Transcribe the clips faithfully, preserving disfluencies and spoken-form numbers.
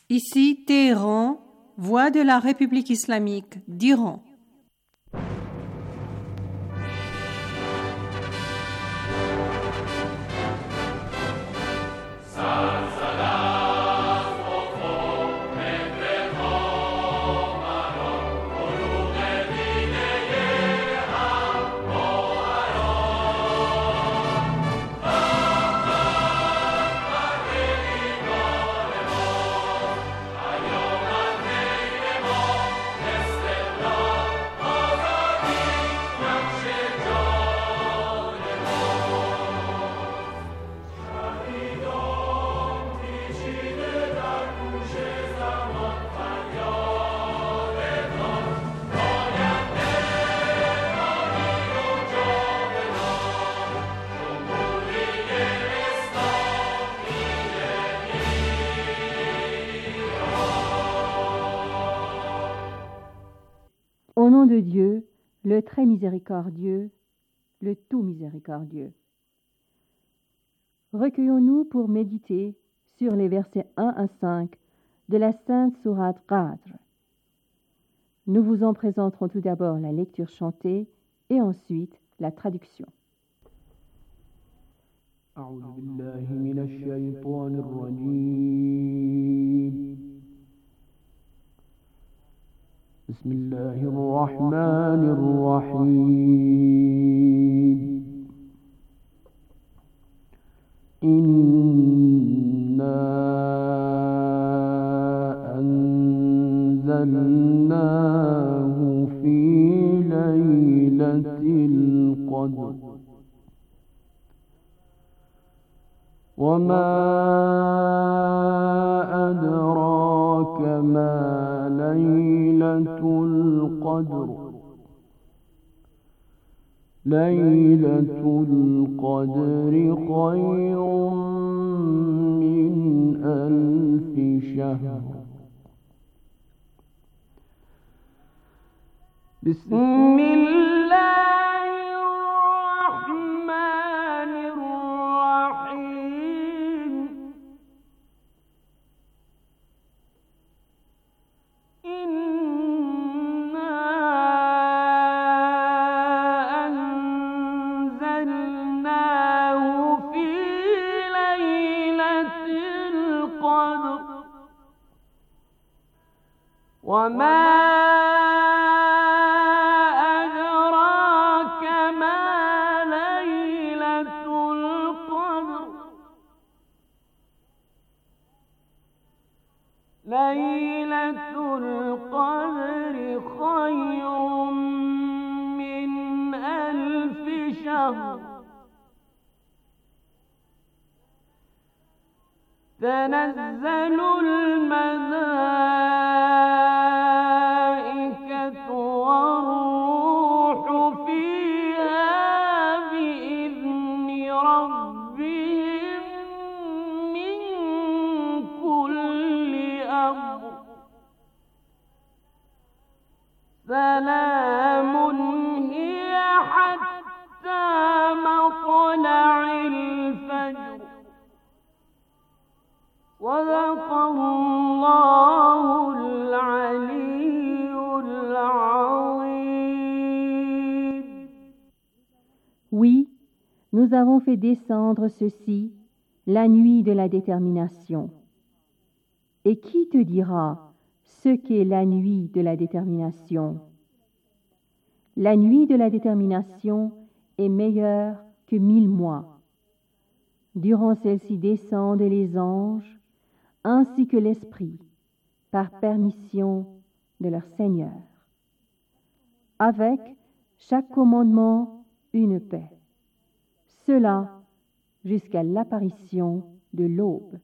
Ici Téhéran, voix de la République islamique d'Iran. Au nom de Dieu, le très miséricordieux, le tout miséricordieux. Recueillons-nous pour méditer sur les versets un à cinq de la Sainte Sourate Qadr. Nous vous en présenterons tout d'abord la lecture chantée et ensuite la traduction. أعوذ بالله من الشيطان الرجيم بسم الله الرحمن الرحيم إنا أنزلناه في ليلة القدر وما أدراك ما ليلة القدر ليلة القدر خير من ألف شهر بسم الله وما أدراك ما ليلة القدر ليلة القدر خير من ألف شهر تنزل الملائكة والروح فيها بإذن ربهم من كل أمر سلام هي حتى مطلع الفجر صدق الله العلي العظيم. Oui, nous avons fait descendre ceci la nuit de la détermination. Et qui te dira ce qu'est la nuit de la détermination? La nuit de la détermination est meilleure que mille mois. Durant celle-ci descendent les anges ainsi que l'Esprit, par permission de leur Seigneur. Avec chaque commandement, une paix. Cela jusqu'à l'apparition de l'aube.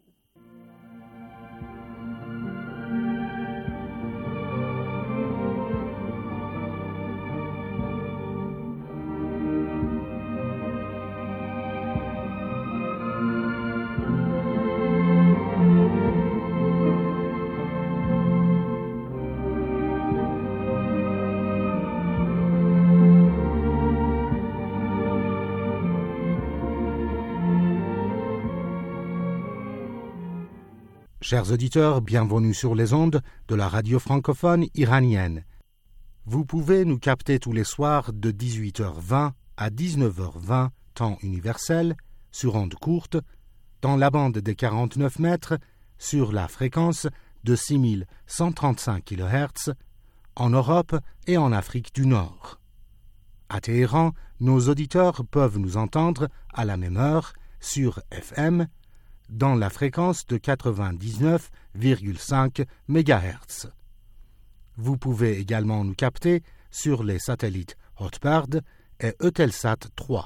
Chers auditeurs, bienvenue sur les ondes de la radio francophone iranienne. Vous pouvez nous capter tous les soirs de dix-huit heures vingt à dix-neuf heures vingt, temps universel, sur ondes courtes, dans la bande des quarante-neuf mètres, sur la fréquence de six mille cent trente-cinq kilohertz, en Europe et en Afrique du Nord. À Téhéran, nos auditeurs peuvent nous entendre à la même heure sur F M, dans la fréquence de quatre-vingt-dix-neuf virgule cinq mégahertz. Vous pouvez également nous capter sur les satellites Hotbird et Eutelsat trois.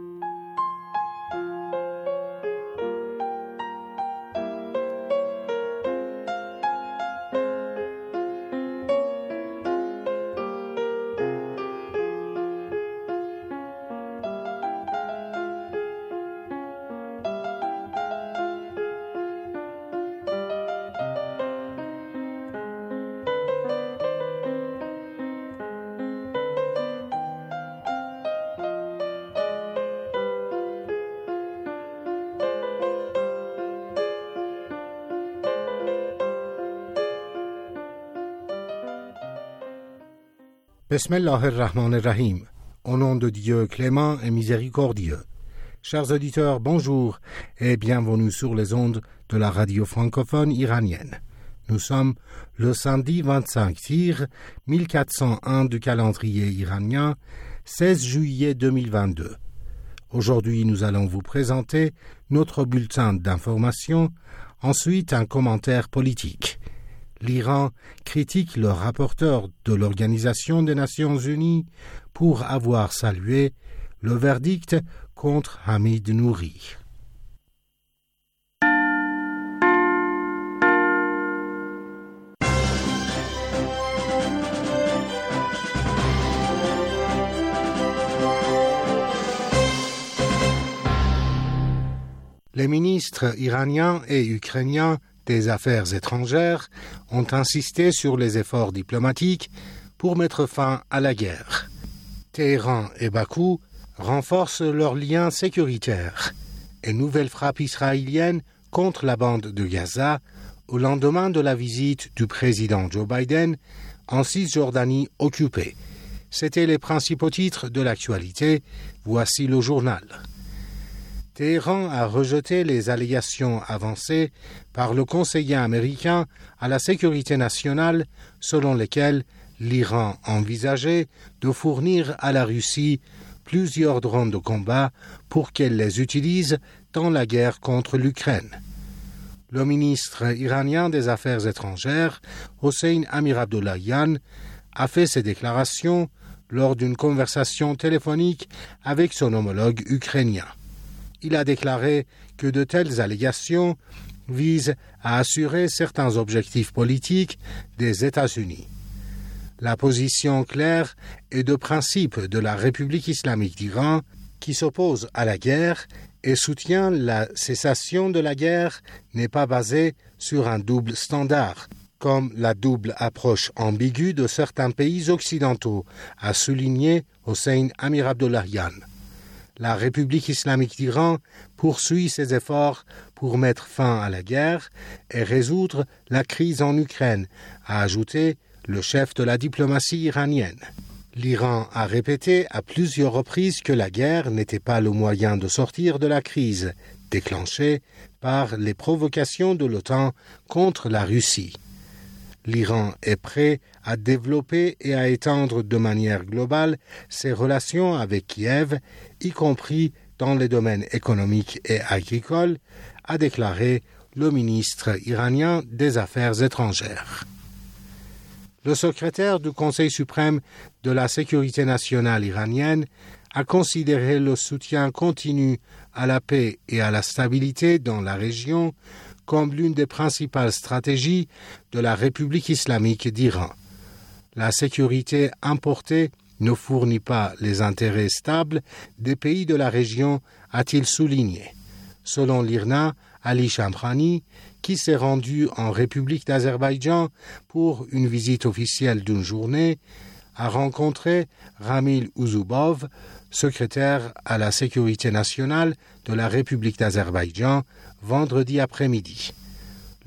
Bismillah ar-Rahman ar-Rahim. Au nom de Dieu clément et miséricordieux. Chers auditeurs, bonjour et bienvenue sur les ondes de la radio francophone iranienne. Nous sommes le samedi vingt-cinq Tir mille quatre cent un du calendrier iranien, seize juillet deux mille vingt-deux. Aujourd'hui, nous allons vous présenter notre bulletin d'information, ensuite un commentaire politique. L'Iran critique le rapporteur de l'Organisation des Nations Unies pour avoir salué le verdict contre Hamid Nouri. Les ministres iraniens et ukrainiens des Affaires étrangères ont insisté sur les efforts diplomatiques pour mettre fin à la guerre. Téhéran et Bakou renforcent leurs liens sécuritaires et nouvelle frappe israélienne contre la bande de Gaza au lendemain de la visite du président Joe Biden en Cisjordanie occupée. C'étaient les principaux titres de l'actualité. Voici le journal. Téhéran a rejeté les allégations avancées par le conseiller américain à la sécurité nationale selon lesquelles l'Iran envisageait de fournir à la Russie plusieurs drones de combat pour qu'elle les utilise dans la guerre contre l'Ukraine. Le ministre iranien des Affaires étrangères, Hossein Amir-Abdollahian, a fait ces déclarations lors d'une conversation téléphonique avec son homologue ukrainien. Il a déclaré que de telles allégations visent à assurer certains objectifs politiques des États-Unis. La position claire et de principe de la République islamique d'Iran, qui s'oppose à la guerre et soutient la cessation de la guerre, n'est pas basée sur un double standard, comme la double approche ambiguë de certains pays occidentaux, a souligné Hossein Amir-Abdollahian. La République islamique d'Iran poursuit ses efforts pour mettre fin à la guerre et résoudre la crise en Ukraine, a ajouté le chef de la diplomatie iranienne. L'Iran a répété à plusieurs reprises que la guerre n'était pas le moyen de sortir de la crise, déclenchée par les provocations de l'OTAN contre la Russie. L'Iran est prêt à développer et à étendre de manière globale ses relations avec Kiev, y compris dans les domaines économiques et agricoles, a déclaré le ministre iranien des Affaires étrangères. Le secrétaire du Conseil suprême de la sécurité nationale iranienne a considéré le soutien continu à la paix et à la stabilité dans la région comme l'une des principales stratégies de la République islamique d'Iran. La sécurité importée ne fournit pas les intérêts stables des pays de la région, a-t-il souligné. Selon l'I R N A, Ali Shamkhani, qui s'est rendu en République d'Azerbaïdjan pour une visite officielle d'une journée, a rencontré Ramil Ouzoubov, secrétaire à la sécurité nationale de la République d'Azerbaïdjan, vendredi après-midi.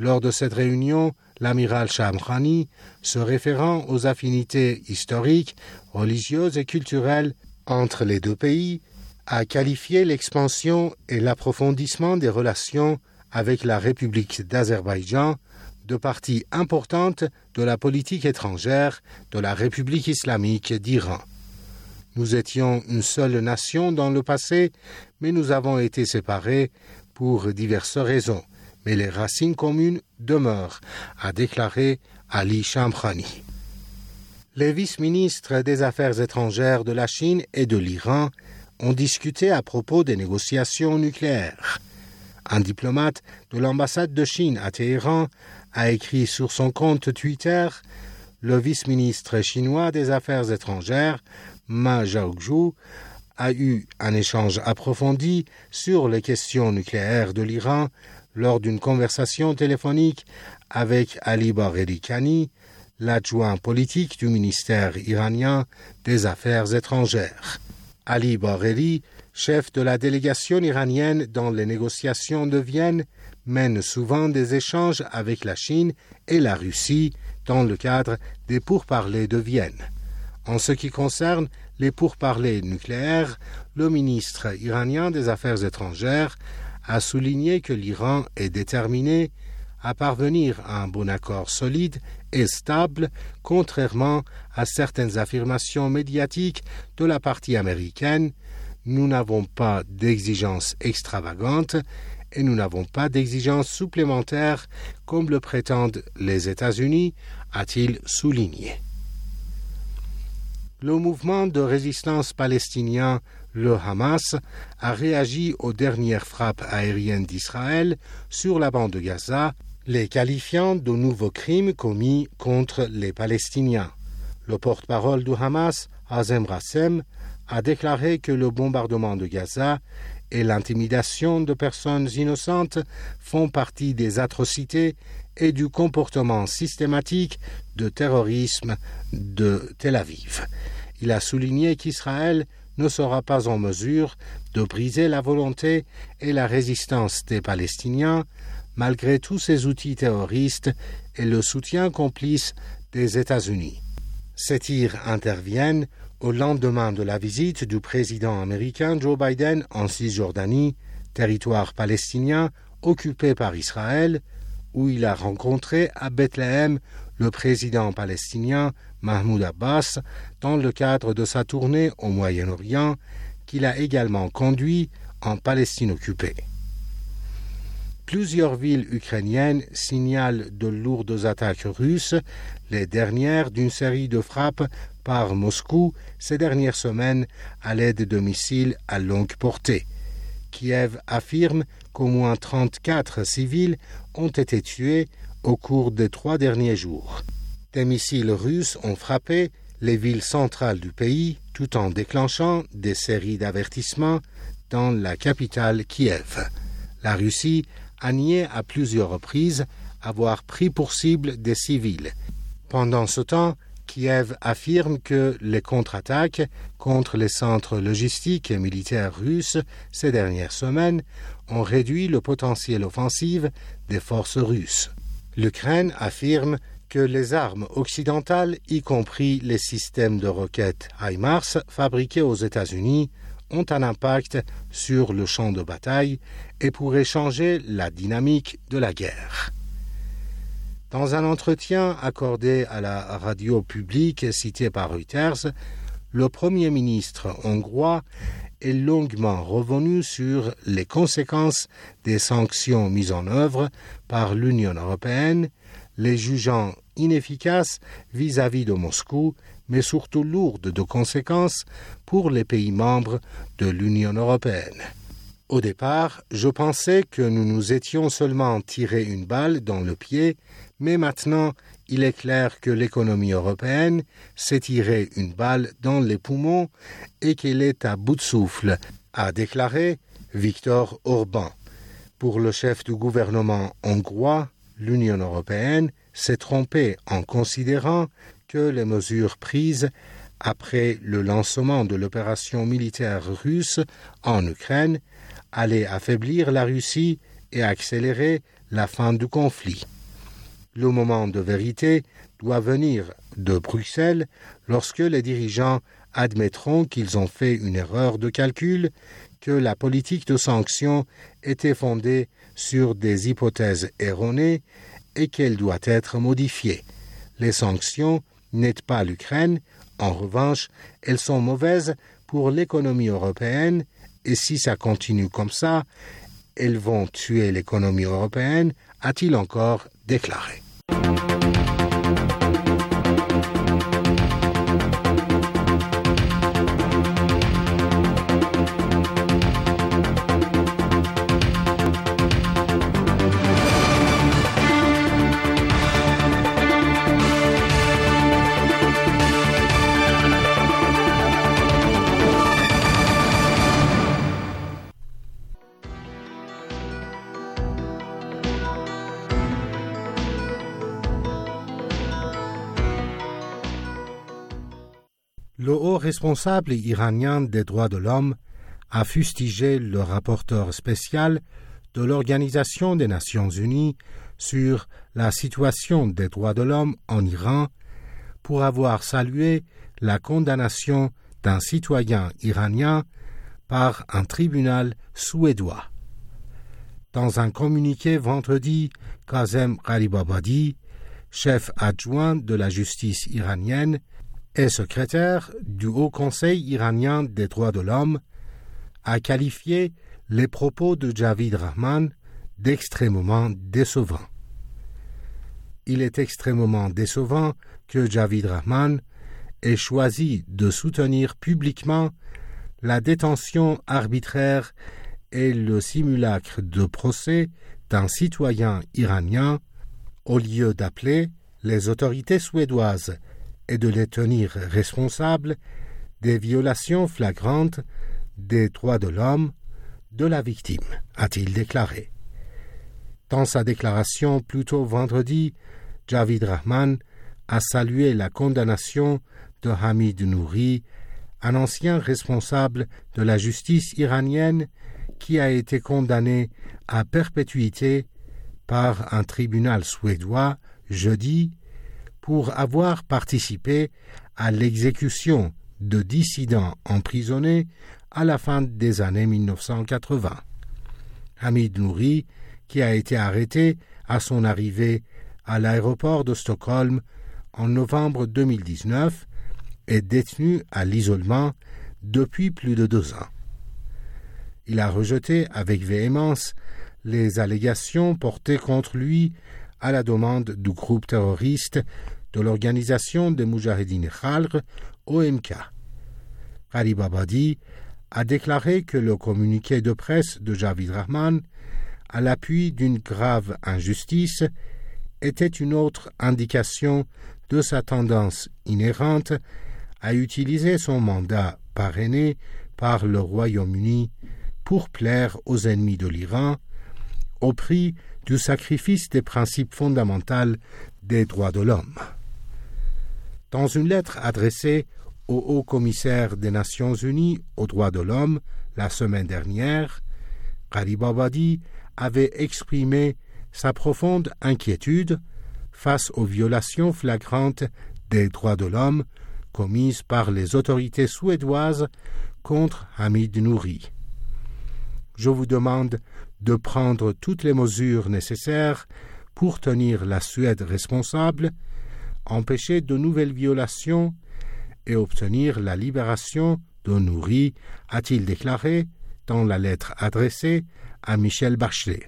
Lors de cette réunion, l'amiral Shamkhani, se référant aux affinités historiques, religieuses et culturelles entre les deux pays, a qualifié l'expansion et l'approfondissement des relations avec la République d'Azerbaïdjan de partie importante de la politique étrangère de la République islamique d'Iran. Nous étions une seule nation dans le passé, mais nous avons été séparés pour diverses raisons. Mais les racines communes demeurent, a déclaré Ali Shamkhani. Les vice-ministres des Affaires étrangères de la Chine et de l'Iran ont discuté à propos des négociations nucléaires. Un diplomate de l'ambassade de Chine à Téhéran a écrit sur son compte Twitter « Le vice-ministre chinois des Affaires étrangères, Ma Zhaozhou, a eu un échange approfondi sur les questions nucléaires de l'Iran lors d'une conversation téléphonique avec Ali Bagheri Kani, l'adjoint politique du ministère iranien des Affaires étrangères. Ali Bagheri, chef de la délégation iranienne dans les négociations de Vienne, mène souvent des échanges avec la Chine et la Russie dans le cadre des pourparlers de Vienne. En ce qui concerne les pourparlers nucléaires, le ministre iranien des Affaires étrangères a souligné que l'Iran est déterminé à parvenir à un bon accord solide et stable, contrairement à certaines affirmations médiatiques de la partie américaine. Nous n'avons pas d'exigences extravagantes et nous n'avons pas d'exigences supplémentaires comme le prétendent les États-Unis, a-t-il souligné. Le mouvement de résistance palestinien, le Hamas, a réagi aux dernières frappes aériennes d'Israël sur la bande de Gaza, les qualifiant de nouveaux crimes commis contre les Palestiniens. Le porte-parole du Hamas, Hazem Rassem, a déclaré que le bombardement de Gaza et l'intimidation de personnes innocentes font partie des atrocités et du comportement systématique de terrorisme de Tel Aviv. Il a souligné qu'Israël ne sera pas en mesure de briser la volonté et la résistance des Palestiniens malgré tous ces outils terroristes et le soutien complice des États-Unis. Ces tirs interviennent au lendemain de la visite du président américain Joe Biden en Cisjordanie, territoire palestinien occupé par Israël, où il a rencontré à Bethléem le président palestinien Mahmoud Abbas dans le cadre de sa tournée au Moyen-Orient, qu'il a également conduit en Palestine occupée. Plusieurs villes ukrainiennes signalent de lourdes attaques russes, les dernières d'une série de frappes par Moscou ces dernières semaines à l'aide de missiles à longue portée. Kiev affirme qu'au moins trente-quatre civils ont été tués au cours des trois derniers jours. Des missiles russes ont frappé les villes centrales du pays tout en déclenchant des séries d'avertissements dans la capitale Kiev. La Russie a nié à plusieurs reprises avoir pris pour cible des civils. Pendant ce temps, Kiev affirme que les contre-attaques contre les centres logistiques et militaires russes ces dernières semaines ont réduit le potentiel offensif des forces russes. L'Ukraine affirme que les armes occidentales, y compris les systèmes de roquettes HIMARS fabriqués aux États-Unis, ont un impact sur le champ de bataille et pourraient changer la dynamique de la guerre. Dans un entretien accordé à la radio publique citée par Reuters, le Premier ministre hongrois est longuement revenu sur les conséquences des sanctions mises en œuvre par l'Union européenne, les jugeant inefficaces vis-à-vis de Moscou, mais surtout lourdes de conséquences pour les pays membres de l'Union européenne. Au départ, je pensais que nous nous étions seulement tiré une balle dans le pied, mais maintenant, il est clair que l'économie européenne s'est tiré une balle dans les poumons et qu'elle est à bout de souffle, a déclaré Viktor Orban. Pour le chef du gouvernement hongrois, l'Union européenne s'est trompée en considérant que les mesures prises après le lancement de l'opération militaire russe en Ukraine allaient affaiblir la Russie et accélérer la fin du conflit. Le moment de vérité doit venir de Bruxelles lorsque les dirigeants admettront qu'ils ont fait une erreur de calcul, que la politique de sanctions était fondée sur des hypothèses erronées et qu'elle doit être modifiée. Les sanctions n'aident pas l'Ukraine, en revanche, elles sont mauvaises pour l'économie européenne et si ça continue comme ça, elles vont tuer l'économie européenne, a-t-il encore déclaré. Le haut responsable iranien des droits de l'homme a fustigé le rapporteur spécial de l'Organisation des Nations Unies sur la situation des droits de l'homme en Iran pour avoir salué la condamnation d'un citoyen iranien par un tribunal suédois. Dans un communiqué vendredi, Kazem Gharibabadi, chef adjoint de la justice iranienne, et secrétaire du Haut Conseil iranien des droits de l'homme, a qualifié les propos de Javid Rahman d'extrêmement décevants. Il est extrêmement décevant que Javid Rahman ait choisi de soutenir publiquement la détention arbitraire et le simulacre de procès d'un citoyen iranien au lieu d'appeler les autorités suédoises et de les tenir responsables des violations flagrantes des droits de l'homme de la victime, a-t-il déclaré. Dans sa déclaration plus tôt vendredi, Javid Rahman a salué la condamnation de Hamid Nouri, un ancien responsable de la justice iranienne qui a été condamné à perpétuité par un tribunal suédois jeudi pour avoir participé à l'exécution de dissidents emprisonnés à la fin des années mille neuf cent quatre-vingts. Hamid Nouri, qui a été arrêté à son arrivée à l'aéroport de Stockholm en novembre deux mille dix-neuf, est détenu à l'isolement depuis plus de deux ans. Il a rejeté avec véhémence les allégations portées contre lui à la demande du groupe terroriste de l'Organisation des Moudjahidine Khalq, O M K. Gharibabadi a déclaré que le communiqué de presse de Javid Rahman, à l'appui d'une grave injustice, était une autre indication de sa tendance inhérente à utiliser son mandat parrainé par le Royaume-Uni pour plaire aux ennemis de l'Iran, au prix du sacrifice des principes fondamentaux des droits de l'homme. Dans une lettre adressée au haut-commissaire des Nations Unies aux droits de l'homme la semaine dernière, Gharibabadi avait exprimé sa profonde inquiétude face aux violations flagrantes des droits de l'homme commises par les autorités suédoises contre Hamid Nouri. Je vous demande de prendre toutes les mesures nécessaires pour tenir la Suède responsable, empêcher de nouvelles violations et obtenir la libération de Nouri, a-t-il déclaré dans la lettre adressée à Michel Bachelet.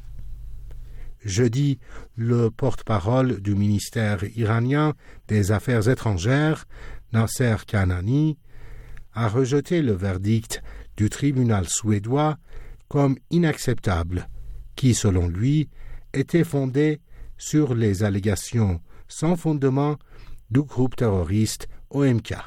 Jeudi, le porte-parole du ministère iranien des Affaires étrangères, Nasser Kanani, a rejeté le verdict du tribunal suédois comme inacceptable, qui, selon lui, était fondé sur les allégations sans fondement du groupe terroriste O M K.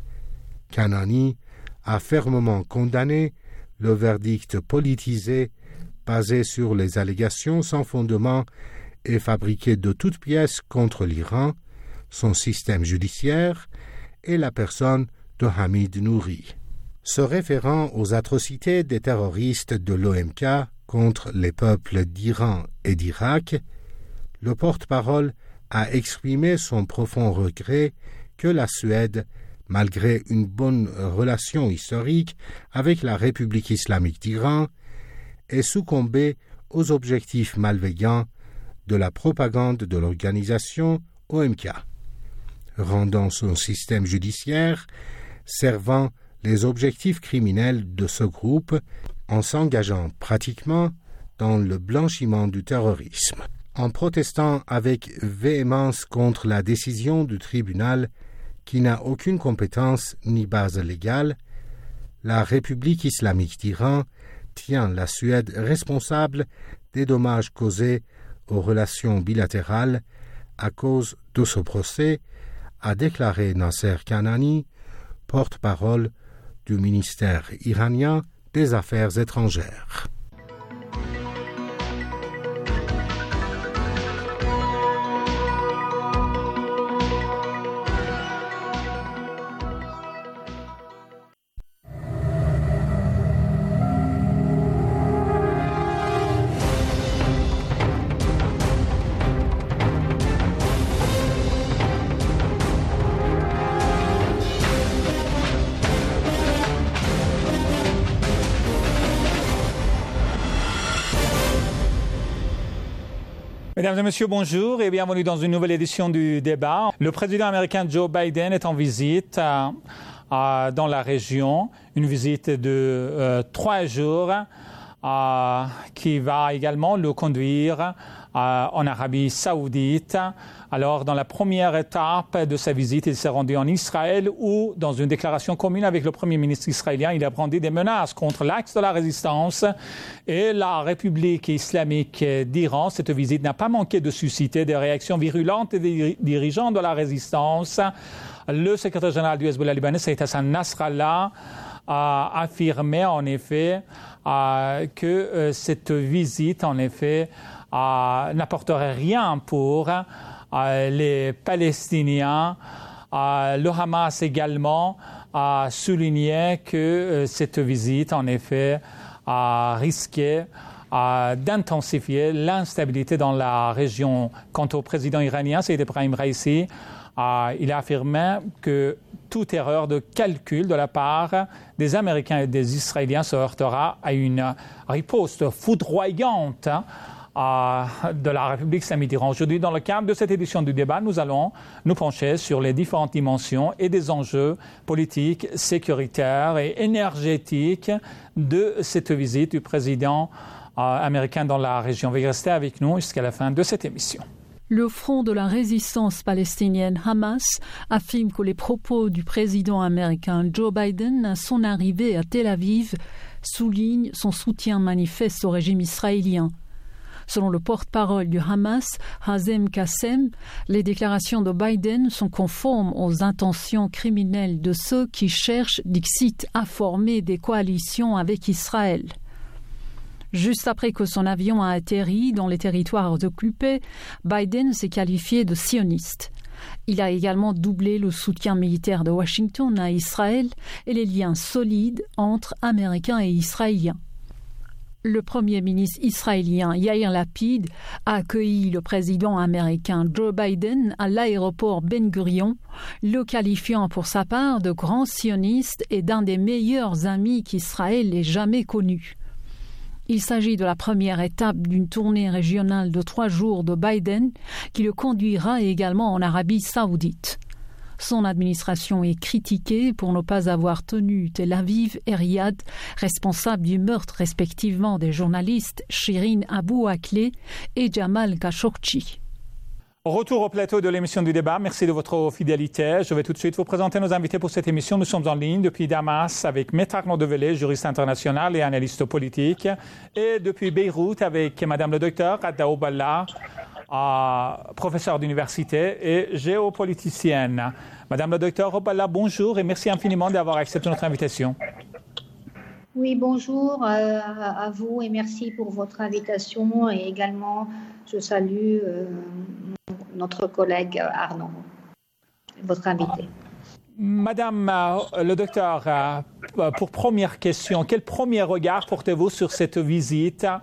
Kanani a fermement condamné le verdict politisé basé sur les allégations sans fondement et fabriqué de toutes pièces contre l'Iran, son système judiciaire et la personne de Hamid Nouri. Se référant aux atrocités des terroristes de l'O M K contre les peuples d'Iran et d'Irak, le porte-parole a exprimé son profond regret que la Suède, malgré une bonne relation historique avec la République islamique d'Iran, ait succombé aux objectifs malveillants de la propagande de l'organisation O M K, rendant son système judiciaire servant les objectifs criminels de ce groupe en s'engageant pratiquement dans le blanchiment du terrorisme. En protestant avec véhémence contre la décision du tribunal qui n'a aucune compétence ni base légale, la République islamique d'Iran tient la Suède responsable des dommages causés aux relations bilatérales à cause de ce procès, a déclaré Nasser Kanani, porte-parole du ministère iranien des Affaires étrangères. Mesdames et messieurs, bonjour et bienvenue dans une nouvelle édition du débat. Le président américain Joe Biden est en visite euh, euh, dans la région, une visite de euh, trois jours euh, qui va également le conduire euh, en Arabie Saoudite. Alors, dans la première étape de sa visite, il s'est rendu en Israël où, dans une déclaration commune avec le Premier ministre israélien, il a brandi des menaces contre l'axe de la résistance et la République islamique d'Iran. Cette visite n'a pas manqué de susciter des réactions virulentes des dirigeants de la résistance. Le secrétaire général du Hezbollah libanais, Saïd Hassan Nasrallah, a affirmé en effet euh, que euh, cette visite, en effet, euh, n'apporterait rien pour Euh, les Palestiniens. Euh, le Hamas également a souligné que euh, cette visite, en effet, a risqué euh, d'intensifier l'instabilité dans la région. Quant au président iranien, Saïd Ebrahim Raisi, euh, il a affirmé que toute erreur de calcul de la part des Américains et des Israéliens se heurtera à une riposte foudroyante de la République islamique d'Iran. Aujourd'hui, dans le cadre de cette édition du débat, nous allons nous pencher sur les différentes dimensions et des enjeux politiques, sécuritaires et énergétiques de cette visite du président euh, américain dans la région. Veuillez rester avec nous jusqu'à la fin de cette émission. Le Front de la résistance palestinienne Hamas affirme que les propos du président américain Joe Biden à son arrivée à Tel Aviv soulignent son soutien manifeste au régime israélien. Selon le porte-parole du Hamas, Hazem Qassem, les déclarations de Biden sont conformes aux intentions criminelles de ceux qui cherchent, dixit, à former des coalitions avec Israël. Juste après que son avion a atterri dans les territoires occupés, Biden s'est qualifié de sioniste. Il a également doublé le soutien militaire de Washington à Israël et les liens solides entre Américains et Israéliens. Le premier ministre israélien Yair Lapid a accueilli le président américain Joe Biden à l'aéroport Ben Gurion, le qualifiant pour sa part de grand sioniste et d'un des meilleurs amis qu'Israël ait jamais connu. Il s'agit de la première étape d'une tournée régionale de trois jours de Biden qui le conduira également en Arabie Saoudite. Son administration est critiquée pour ne pas avoir tenu Tel Aviv et Riyad, responsables du meurtre respectivement des journalistes Shirin Abu Akleh et Jamal Khashoggi. Retour au plateau de l'émission du débat. Merci de votre fidélité. Je vais tout de suite vous présenter nos invités pour cette émission. Nous sommes en ligne depuis Damas avec Maître Arnaud Develay, juriste international et analyste politique. Et depuis Beyrouth avec Madame le docteur Radda Oballah, euh, professeure d'université et géopoliticienne. Madame le docteur Oballah, bonjour et merci infiniment d'avoir accepté notre invitation. Oui, bonjour euh, à vous et merci pour votre invitation. Et également, je salue euh, notre collègue Arnaud, votre invité. Madame euh, le docteur, euh, pour première question, quel premier regard portez-vous sur cette visite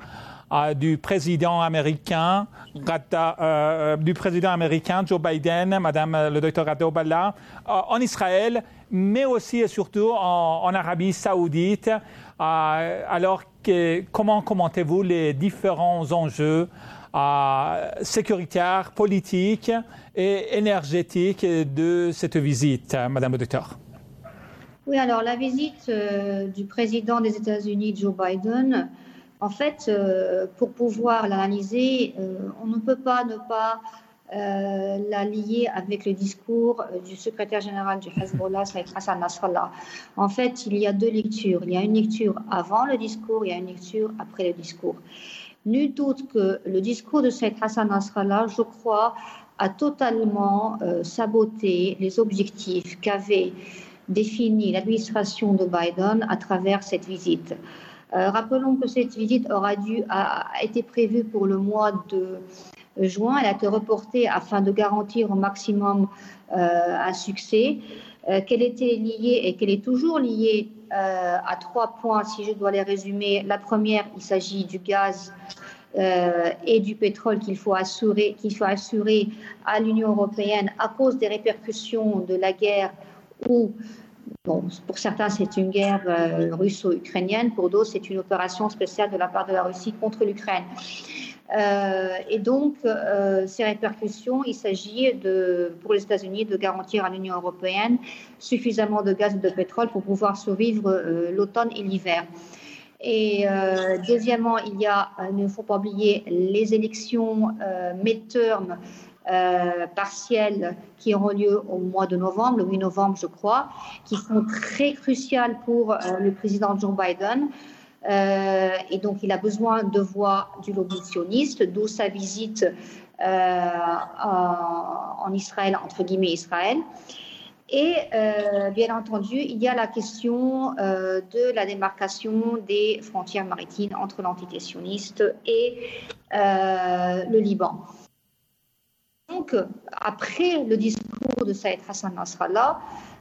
euh, du président américain, Rada, euh, du président américain Joe Biden, Madame le docteur Rada Oballah, euh, en Israël, mais aussi et surtout en, en Arabie Saoudite. Euh, alors, que, comment commentez-vous les différents enjeux euh, sécuritaires, politiques et énergétiques de cette visite, Madame le docteur? Oui, alors la visite euh, du président des États-Unis, Joe Biden, en fait, euh, pour pouvoir l'analyser, euh, on ne peut pas ne pas euh, la lier avec le discours du secrétaire général du Hezbollah, Saïd Hassan Nasrallah. En fait, il y a deux lectures. Il y a une lecture avant le discours, il y a une lecture après le discours. Nul doute que le discours de Saïd Hassan Nasrallah, je crois, a totalement euh, saboté les objectifs qu'avait défini l'administration de Biden à travers cette visite. Euh, rappelons que cette visite aura dû, a, a été prévue pour le mois de juin. Elle a été reportée afin de garantir au maximum euh, un succès, euh, qu'elle était liée et qu'elle est toujours liée euh, à trois points, si je dois les résumer. La première, il s'agit du gaz euh, et du pétrole qu'il faut assurer, qu'il faut assurer à l'Union européenne à cause des répercussions de la guerre où, bon, pour certains, c'est une guerre euh, russo-ukrainienne, pour d'autres, c'est une opération spéciale de la part de la Russie contre l'Ukraine. Euh, et donc, euh, ces répercussions, il s'agit de, pour les États-Unis de garantir à l'Union européenne suffisamment de gaz et de pétrole pour pouvoir survivre euh, l'automne et l'hiver. Et euh, deuxièmement, il y a, il ne faut pas oublier, les élections euh, mid-term Euh, partielles qui auront lieu au mois de novembre, le huit novembre, je crois, qui sont très cruciales pour euh, le président Joe Biden. Euh, et donc, il a besoin de voix du lobby sioniste, d'où sa visite euh, en, en Israël, entre guillemets Israël. Et euh, bien entendu, il y a la question euh, de la démarcation des frontières maritimes entre l'entité sioniste et euh, le Liban. Donc, après le discours de Saïd Hassan Nasrallah,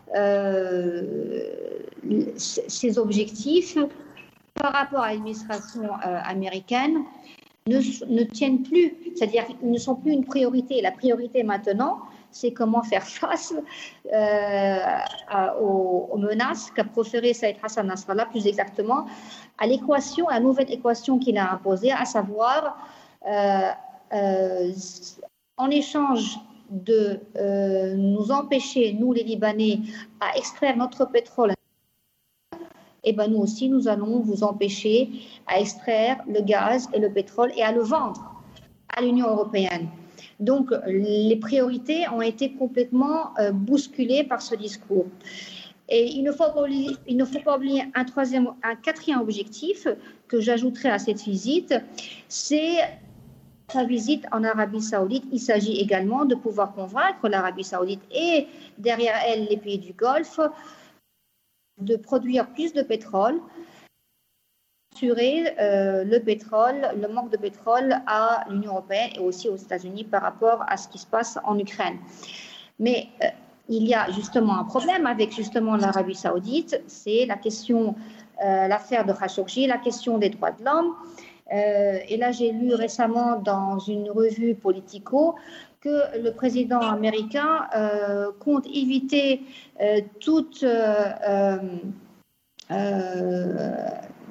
euh, ces objectifs par rapport à l'administration euh, américaine ne, ne tiennent plus, c'est-à-dire qu'ils ne sont plus une priorité. La priorité maintenant, c'est comment faire face euh, à, aux, aux menaces qu'a proférées Saïd Hassan Nasrallah, plus exactement à l'équation, à la nouvelle équation qu'il a imposée, à savoir euh, euh, en échange de euh, nous empêcher, nous les Libanais, à extraire notre pétrole, et ben nous aussi, nous allons vous empêcher à extraire le gaz et le pétrole et à le vendre à l'Union européenne. Donc, les priorités ont été complètement euh, bousculées par ce discours. Et il ne faut pas oublier, il ne faut pas oublier un, troisième, un quatrième objectif que j'ajouterai à cette visite, c'est sa visite en Arabie Saoudite. Il s'agit également de pouvoir convaincre l'Arabie Saoudite et derrière elle les pays du Golfe de produire plus de pétrole, assurer euh, le pétrole, le manque de pétrole à l'Union européenne et aussi aux États-Unis par rapport à ce qui se passe en Ukraine. Mais euh, il y a justement un problème avec justement l'Arabie Saoudite, c'est la question, euh, l'affaire de Khashoggi, la question des droits de l'homme. Euh, et là, j'ai lu récemment dans une revue Politico que le président américain euh, compte éviter euh, toute, euh, euh,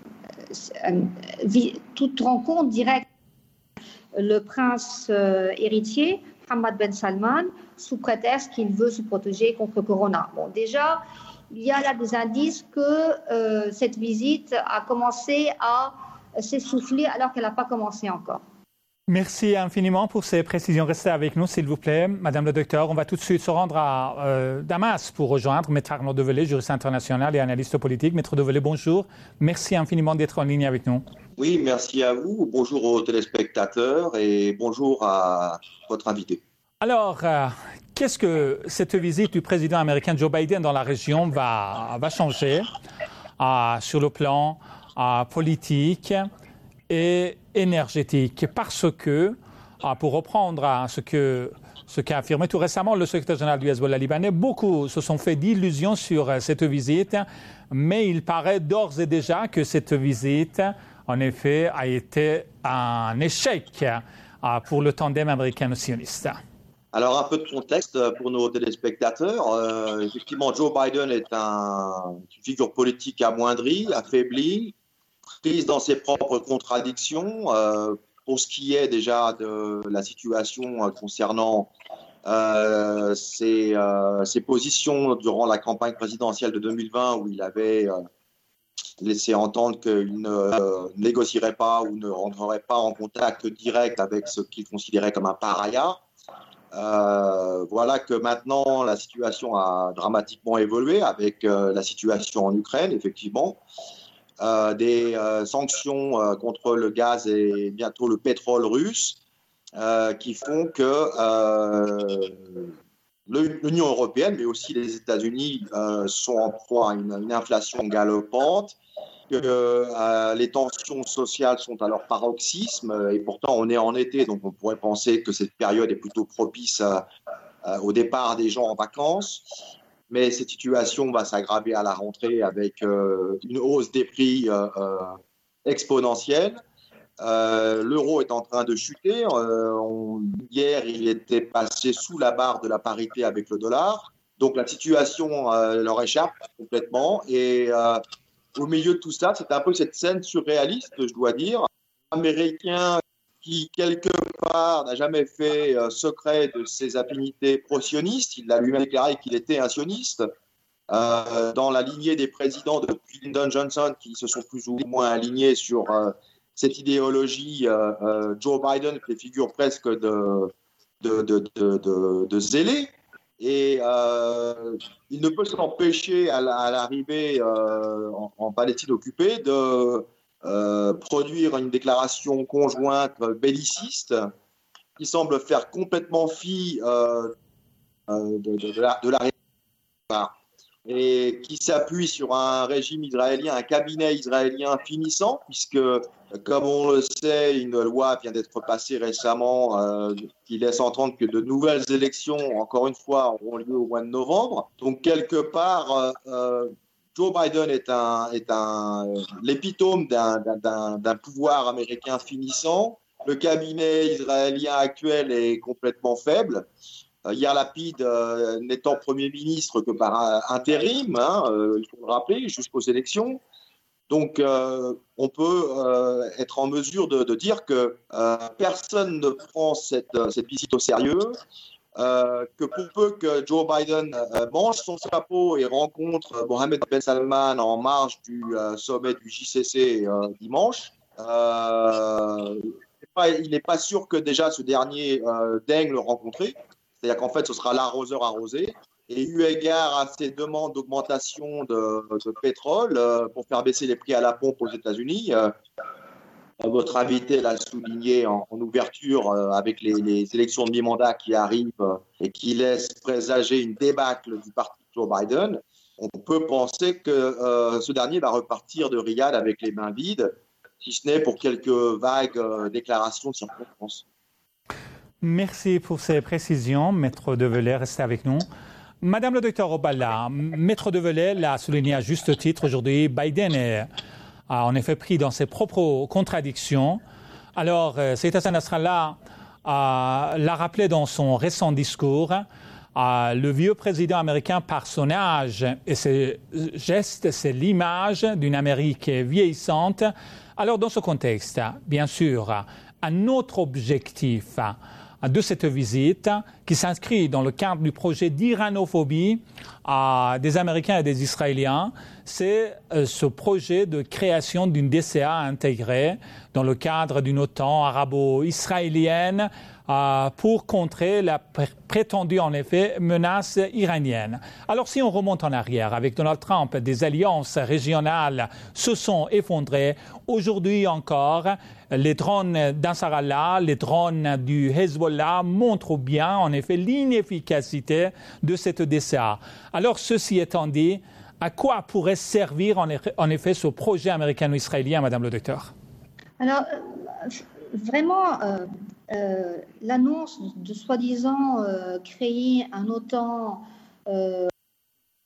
toute rencontre directe le prince euh, héritier, Mohammed Ben Salman, sous prétexte qu'il veut se protéger contre Corona. Bon, déjà, il y a là des indices que euh, cette visite a commencé à s'essouffler alors qu'elle n'a pas commencé encore. Merci infiniment pour ces précisions. Restez avec nous, s'il vous plaît. Madame le docteur, on va tout de suite se rendre à euh, Damas pour rejoindre Maître Arnaud Develay, juriste international et analyste politique. Maître Develay, bonjour. Merci infiniment d'être en ligne avec nous. Oui, merci à vous. Bonjour aux téléspectateurs et bonjour à votre invité. Alors, euh, qu'est-ce que cette visite du président américain Joe Biden dans la région va, va changer euh, sur le plan euh, politique et énergétique? Parce que, euh, pour reprendre euh, ce que ce qu'a affirmé tout récemment le secrétaire général du Hezbollah libanais, beaucoup se sont fait d'illusions sur euh, cette visite, mais il paraît d'ores et déjà que cette visite en effet, a été un échec euh, pour le tandem américano-sioniste. Alors, un peu de contexte pour nos téléspectateurs. Euh, effectivement, Joe Biden est un, une figure politique amoindrie, affaiblie, prise dans ses propres contradictions. Euh, pour ce qui est déjà de la situation concernant euh, ses, euh, ses positions durant la campagne présidentielle de deux mille vingt, où il avait euh, laissé entendre qu'il ne euh, négocierait pas ou ne rentrerait pas en contact direct avec ce qu'il considérait comme un paria. Euh, voilà que maintenant la situation a dramatiquement évolué avec euh, la situation en Ukraine, effectivement. Euh, des euh, sanctions euh, contre le gaz et bientôt le pétrole russe euh, qui font que euh, l'Union européenne, mais aussi les États-Unis, euh, sont en proie à une, une inflation galopante, que euh, les tensions sociales sont à leur paroxysme, et pourtant on est en été, donc on pourrait penser que cette période est plutôt propice à, à, au départ des gens en vacances. Mais cette situation va s'aggraver à la rentrée avec euh, une hausse des prix euh, euh, exponentielle. Euh, l'euro est en train de chuter. Euh, on, hier, il était passé sous la barre de la parité avec le dollar. Donc la situation euh, leur échappe complètement. Et euh, au milieu de tout ça, c'est un peu cette scène surréaliste, je dois dire. Un Américain qui, quelque part, n'a jamais fait euh, secret de ses affinités pro-sionistes. Il a lui-même déclaré qu'il était un sioniste. Euh, dans la lignée des présidents depuis Lyndon Johnson, qui se sont plus ou moins alignés sur euh, cette idéologie, euh, euh, Joe Biden fait figure presque de, de, de, de, de, de zélé. Et euh, il ne peut s'empêcher à l'arrivée euh, en, en Palestine occupée de Euh, produire une déclaration conjointe belliciste qui semble faire complètement fi euh, euh, de, de, de la, de la et qui s'appuie sur un régime israélien, un cabinet israélien finissant, puisque, comme on le sait, une loi vient d'être passée récemment euh, qui laisse entendre que de nouvelles élections, encore une fois, auront lieu au mois de novembre. Donc, quelque part, euh, Joe Biden est, un, est un, l'épitome d'un, d'un, d'un pouvoir américain finissant. Le cabinet israélien actuel est complètement faible. Euh, Yair Lapid euh, n'étant Premier ministre que par un, intérim, hein, euh, il faut le rappeler, jusqu'aux élections. Donc, euh, on peut euh, être en mesure de, de dire que euh, personne ne prend cette, cette visite au sérieux. Euh, que pour peu que Joe Biden euh, mange son chapeau et rencontre Mohammed Ben Salman en marge du euh, sommet du J C C euh, dimanche, euh, il n'est pas sûr que déjà ce dernier euh, daigne le rencontrer. C'est-à-dire qu'en fait, ce sera l'arroseur arrosé. Et eu égard à ces demandes d'augmentation de, de pétrole euh, pour faire baisser les prix à la pompe aux États-Unis, euh, votre invité l'a souligné en, en ouverture euh, avec les, les élections de mi-mandat qui arrivent euh, et qui laissent présager une débâcle du parti Joe Biden. On peut penser que euh, ce dernier va repartir de Riyad avec les mains vides, si ce n'est pour quelques vagues euh, déclarations de circonstances. Merci pour ces précisions, Maître Develay. Restez avec nous. Madame le docteur Obala, Maître Develay l'a souligné à juste titre aujourd'hui, Biden est a en effet pris dans ses propres contradictions. Alors, euh, Saïd Hassan Nasrallah euh, l'a rappelé dans son récent discours. Euh, le vieux président américain, par son âge et ses gestes, c'est l'image d'une Amérique vieillissante. Alors, dans ce contexte, bien sûr, un autre objectif de cette visite, qui s'inscrit dans le cadre du projet d'iranophobie euh, des Américains et des Israéliens, c'est euh, ce projet de création d'une D C A intégrée dans le cadre d'une OTAN arabo-israélienne euh, pour contrer la pr- prétendue, en effet, menace iranienne. Alors, si on remonte en arrière, avec Donald Trump, des alliances régionales se sont effondrées. Aujourd'hui encore, les drones d'Ansarallah, les drones du Hezbollah montrent bien, en effet, l'inefficacité de cette D C A. Alors, ceci étant dit, à quoi pourrait servir en effet, en effet ce projet américano-israélien, Madame le Docteur? Alors, euh, vraiment, euh, euh, l'annonce de soi-disant euh, créer un OTAN euh,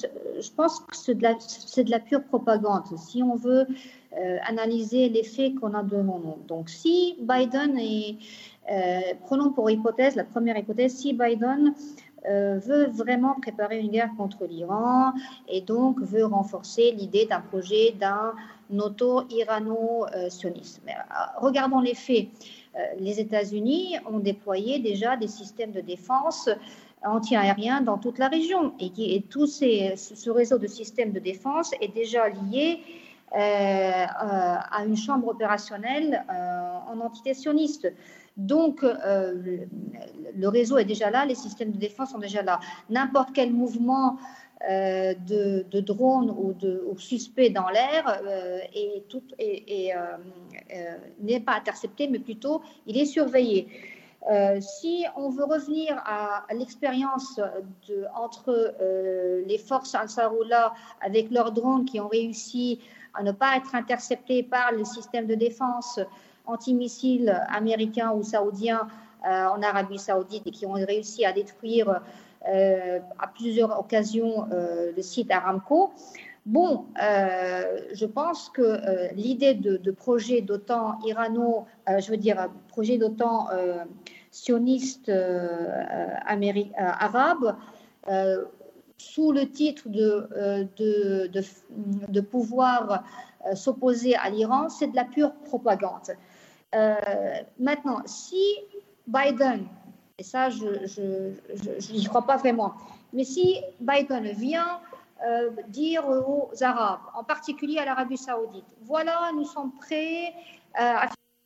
je pense que c'est de la, c'est de la pure propagande. Si on veut euh, analyser les faits qu'on a devant nous. Donc, si Biden est, euh, prenons pour hypothèse, la première hypothèse, si Biden euh, veut vraiment préparer une guerre contre l'Iran et donc veut renforcer l'idée d'un projet d'un auto-irano-sionisme. Mais, euh, regardons les faits. Euh, les États-Unis ont déployé déjà des systèmes de défense anti-aérien dans toute la région. Et, et tout ces, ce réseau de systèmes de défense est déjà lié euh, euh, à une chambre opérationnelle euh, en entité sioniste. Donc, euh, le, le réseau est déjà là, les systèmes de défense sont déjà là. N'importe quel mouvement euh, de, de drone ou de ou suspect dans l'air euh, est tout, est, est, euh, euh, n'est pas intercepté, mais plutôt il est surveillé. Euh, si on veut revenir à, à l'expérience de, entre euh, les forces Ansarullah avec leurs drones qui ont réussi à ne pas être interceptés par le système de défense antimissiles américains ou saoudiens euh, en Arabie Saoudite et qui ont réussi à détruire euh, à plusieurs occasions euh, le site Aramco. Bon, euh, je pense que euh, l'idée de, de projet d'OTAN irano, euh, je veux dire, projet d'OTAN euh, sioniste euh, améri- euh, arabe, euh, sous le titre de, euh, de, de, de pouvoir euh, s'opposer à l'Iran, c'est de la pure propagande. Euh, maintenant, si Biden, et ça je n'y crois pas vraiment, mais si Biden vient euh, dire aux Arabes, en particulier à l'Arabie Saoudite, voilà, nous sommes prêts euh, à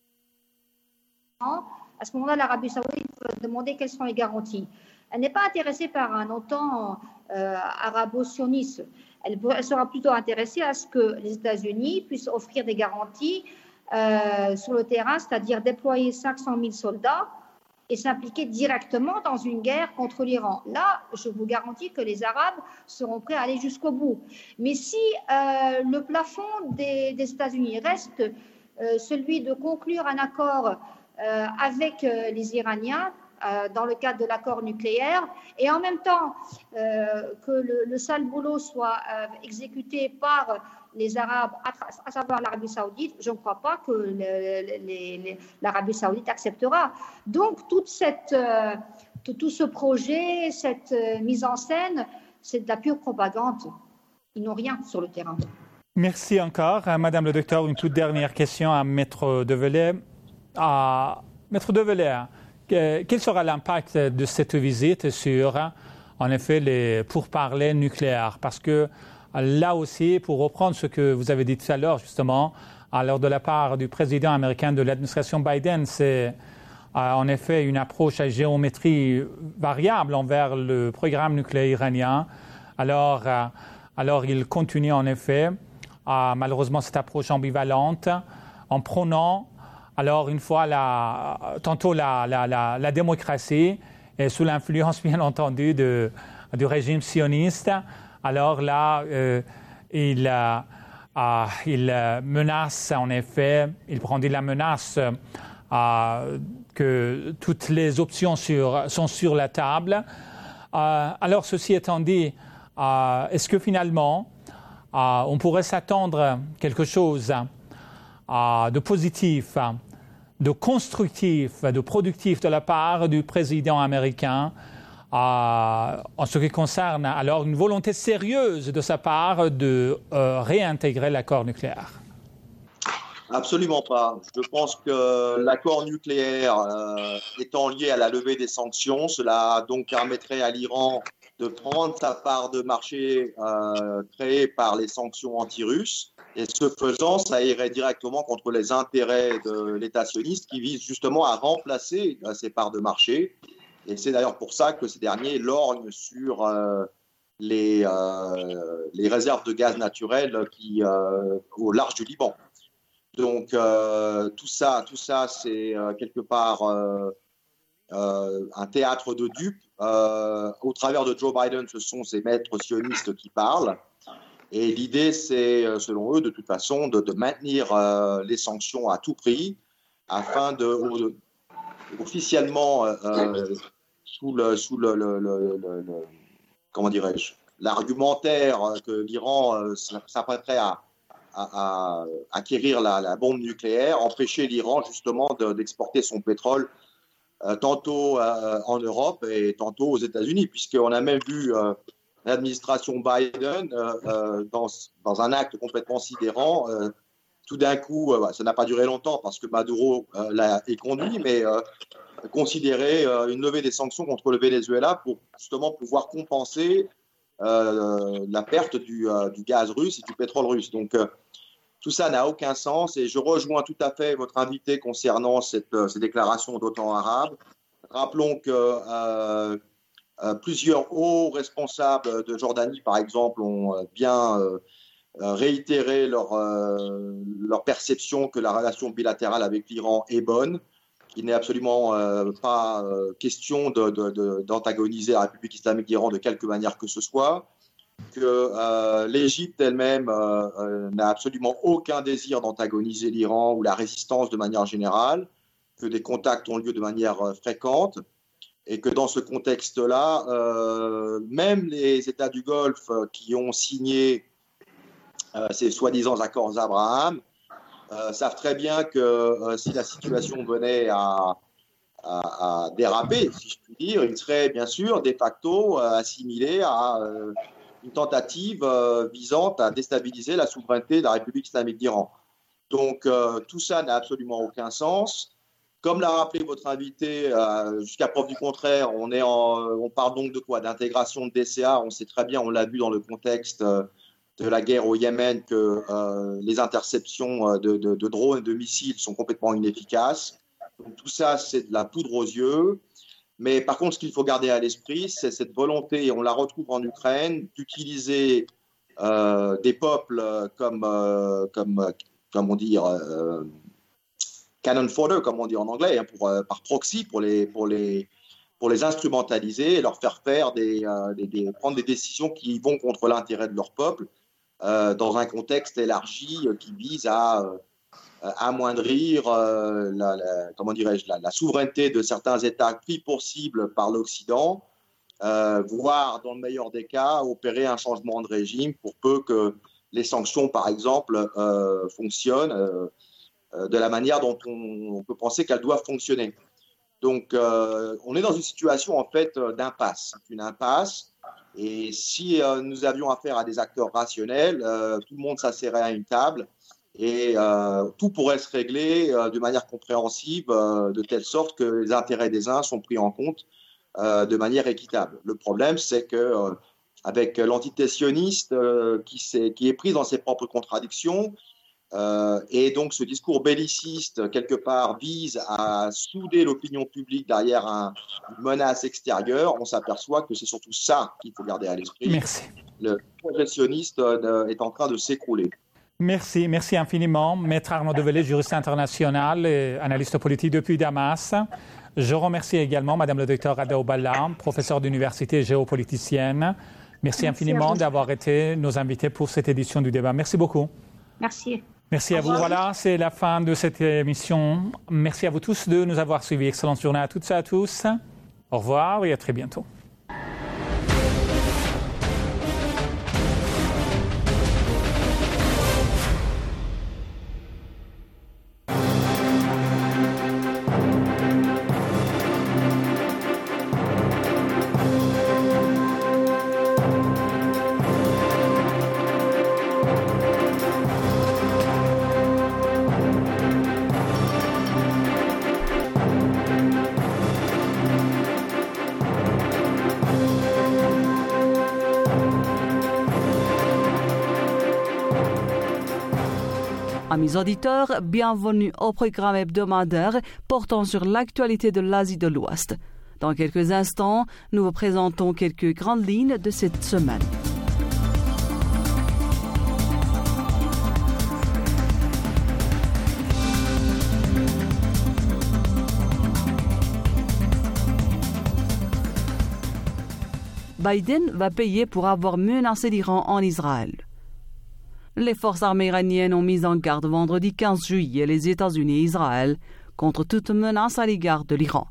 à ce moment-là, l'Arabie Saoudite peut demander quelles sont les garanties. Elle n'est pas intéressée par un OTAN euh, arabo-sioniste. Elle, elle sera plutôt intéressée à ce que les États-Unis puissent offrir des garanties euh, sur le terrain, c'est-à-dire déployer cinq cent mille soldats et s'impliquer directement dans une guerre contre l'Iran. Là, je vous garantis que les Arabes seront prêts à aller jusqu'au bout. Mais si euh, le plafond des, des États-Unis reste euh, celui de conclure un accord euh, avec euh, les Iraniens, Euh, dans le cadre de l'accord nucléaire, et en même temps euh, que le, le sale boulot soit euh, exécuté par les Arabes, à, à savoir l'Arabie Saoudite, je ne crois pas que le, les, les, l'Arabie Saoudite acceptera. Donc toute cette, euh, tout, tout ce projet, cette euh, mise en scène, c'est de la pure propagande. Ils n'ont rien sur le terrain. Merci encore, Madame le Docteur. Une toute dernière question à Maître Develay. À Maître Develay, quel sera l'impact de cette visite sur, en effet, les pourparlers nucléaires? Parce que là aussi, pour reprendre ce que vous avez dit tout à l'heure, justement, alors de la part du président américain de l'administration Biden, c'est en effet une approche à géométrie variable envers le programme nucléaire iranien. Alors, alors il continue en effet, à, malheureusement, cette approche ambivalente en prônant alors, une fois, la, tantôt la, la, la, la démocratie, et sous l'influence, bien entendu, de, du régime sioniste, alors là, euh, il, euh, euh, il menace, en effet, il prend la menace euh, que toutes les options sur, sont sur la table. Euh, alors, ceci étant dit, euh, est-ce que finalement, euh, on pourrait s'attendre à quelque chose euh, de positif, de constructif, de productif de la part du président américain euh, en ce qui concerne alors une volonté sérieuse de sa part de euh, réintégrer l'accord nucléaire? Absolument pas. Je pense que l'accord nucléaire euh, étant lié à la levée des sanctions, cela donc permettrait à l'Iran de prendre sa part de marché euh, créée par les sanctions anti-russes. Et ce faisant, ça irait directement contre les intérêts de l'État sioniste qui vise justement à remplacer euh, ces parts de marché. Et c'est d'ailleurs pour ça que ces derniers lorgnent sur euh, les, euh, les réserves de gaz naturel qui, euh, au large du Liban. Donc euh, tout ça, tout ça c'est euh, quelque part euh, euh, un théâtre de dupes. Euh, au travers de Joe Biden, ce sont ces maîtres sionistes qui parlent. Et l'idée, c'est, selon eux, de toute façon, de, de maintenir euh, les sanctions à tout prix afin de, de officiellement, euh, sous le, sous le, le, le, le, le comment dirais-je, l'argumentaire que l'Iran euh, s'apprêterait à, à, à acquérir la, la bombe nucléaire, empêcher l'Iran justement de, d'exporter son pétrole euh, tantôt euh, en Europe et tantôt aux États-Unis, puisqu'on a même vu euh, l'administration Biden euh, euh, dans, dans un acte complètement sidérant. Euh, tout d'un coup, euh, ça n'a pas duré longtemps parce que Maduro euh, l'a éconduit, mais euh, considérer euh, une levée des sanctions contre le Venezuela pour justement pouvoir compenser euh, la perte du, euh, du gaz russe et du pétrole russe. Donc, euh, tout ça n'a aucun sens et je rejoins tout à fait votre invité concernant cette, euh, ces déclarations d'OTAN arabe. Rappelons que euh, euh, plusieurs hauts responsables de Jordanie, par exemple, ont euh, bien euh, réitéré leur, euh, leur perception que la relation bilatérale avec l'Iran est bonne. Il n'est absolument euh, pas euh, question de, de, de, d'antagoniser la République islamique d'Iran de quelque manière que ce soit, que euh, l'Égypte elle-même euh, euh, n'a absolument aucun désir d'antagoniser l'Iran ou la résistance de manière générale, que des contacts ont lieu de manière euh, fréquente, et que dans ce contexte-là, euh, même les États du Golfe euh, qui ont signé euh, ces soi-disant accords d'Abraham, Euh, savent très bien que euh, si la situation venait à, à, à déraper, si je puis dire, il serait bien sûr de facto euh, assimilé à euh, une tentative euh, visant à déstabiliser la souveraineté de la République islamique d'Iran. Donc euh, tout ça n'a absolument aucun sens. Comme l'a rappelé votre invité, euh, jusqu'à preuve du contraire, on, est en, on parle donc de quoi? D'intégration de D C A. On sait très bien, on l'a vu dans le contexte euh, de la guerre au Yémen, que euh, les interceptions de, de, de drones et de missiles sont complètement inefficaces. Donc, tout ça, c'est de la poudre aux yeux. Mais par contre, ce qu'il faut garder à l'esprit, c'est cette volonté, et on la retrouve en Ukraine, d'utiliser euh, des peuples comme, euh, comme, comment dire, euh, cannon fodder, comme on dit en anglais, hein, pour, euh, par proxy, pour les, pour les, pour les instrumentaliser et leur faire faire des, euh, des, des, prendre des décisions qui vont contre l'intérêt de leur peuple. Euh, dans un contexte élargi euh, qui vise à euh, amoindrir euh, la, la, comment dirais-je, la, la souveraineté de certains États pris pour cible par l'Occident, euh, voire, dans le meilleur des cas, opérer un changement de régime pour peu que les sanctions, par exemple, euh, fonctionnent euh, de la manière dont on, on peut penser qu'elles doivent fonctionner. Donc, euh, on est dans une situation, en fait, d'impasse. Une impasse. Et si euh, nous avions affaire à des acteurs rationnels, euh, tout le monde s'asserait à une table et euh, tout pourrait se régler euh, de manière compréhensible, euh, de telle sorte que les intérêts des uns sont pris en compte euh, de manière équitable. Le problème, c'est que euh, avec l'entité sioniste euh, qui, qui est prise dans ses propres contradictions, Euh, et donc ce discours belliciste, quelque part, vise à souder l'opinion publique derrière un, une menace extérieure. On s'aperçoit que c'est surtout ça qu'il faut garder à l'esprit. Merci. Le projet sioniste euh, est en train de s'écrouler. Merci, merci infiniment. Maître Arnaud Develay, juriste international et analyste politique depuis Damas. Je remercie également Madame le docteur Ada Oballa, professeure d'université et géopoliticienne. Merci, merci infiniment d'avoir été nos invités pour cette édition du débat. Merci beaucoup. Merci. Merci à vous. Voilà, c'est la fin de cette émission. Merci à vous tous de nous avoir suivis. Excellente journée à toutes et à tous. Au revoir et à très bientôt. Amis auditeurs, bienvenue au programme hebdomadaire portant sur l'actualité de l'Asie de l'Ouest. Dans quelques instants, nous vous présentons quelques grandes lignes de cette semaine. Biden va payer pour avoir menacé l'Iran en Israël. Les forces armées iraniennes ont mis en garde vendredi quinze juillet les États-Unis et Israël contre toute menace à l'égard de l'Iran.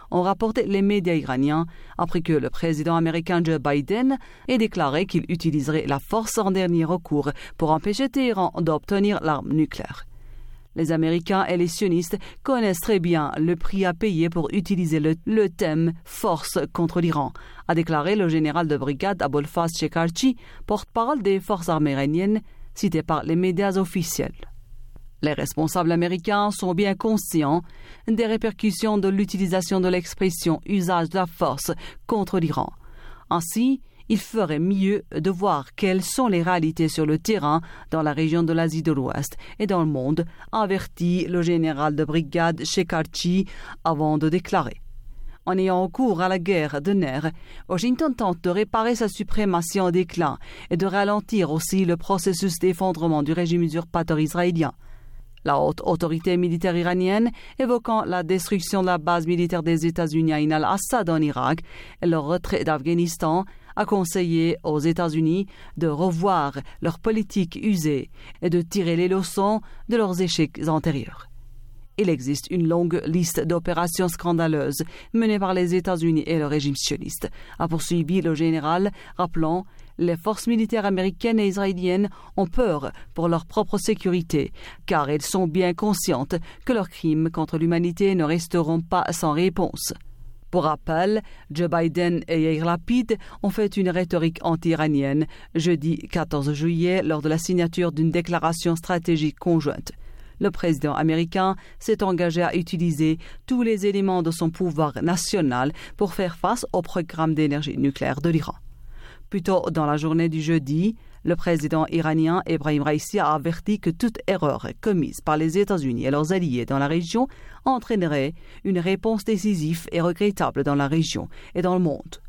ont rapporté les médias iraniens après que le président américain Joe Biden ait déclaré qu'il utiliserait la force en dernier recours pour empêcher Téhéran d'obtenir l'arme nucléaire. Les Américains et les sionistes connaissent très bien le prix à payer pour utiliser le, le thème « force contre l'Iran », a déclaré le général de brigade Abolfazl Shekarchi, porte-parole des forces armées iraniennes, cité par les médias officiels. Les responsables américains sont bien conscients des répercussions de l'utilisation de l'expression « usage de la force » contre l'Iran. Ainsi, il ferait mieux de voir quelles sont les réalités sur le terrain dans la région de l'Asie de l'Ouest et dans le monde, avertit le général de brigade Shekarchi avant de déclarer. En ayant recours à la guerre de nerfs, Washington tente de réparer sa suprématie en déclin et de ralentir aussi le processus d'effondrement du régime usurpateur israélien. La haute autorité militaire iranienne, évoquant la destruction de la base militaire des États-Unis à Ain al-Assad en Irak et leur retrait d'Afghanistan, a conseillé aux États-Unis de revoir leur politique usée et de tirer les leçons de leurs échecs antérieurs. Il existe une longue liste d'opérations scandaleuses menées par les États-Unis et le régime sioniste, a poursuivi le général, rappelant les forces militaires américaines et israéliennes ont peur pour leur propre sécurité, car elles sont bien conscientes que leurs crimes contre l'humanité ne resteront pas sans réponse. Pour rappel, Joe Biden et Yair Lapid ont fait une rhétorique anti-iranienne jeudi quatorze juillet lors de la signature d'une déclaration stratégique conjointe. Le président américain s'est engagé à utiliser tous les éléments de son pouvoir national pour faire face au programme d'énergie nucléaire de l'Iran. Plus tôt dans la journée du jeudi, le président iranien Ebrahim Raïssi a averti que toute erreur commise par les États-Unis et leurs alliés dans la région entraînerait une réponse décisive et regrettable dans la région et dans le monde.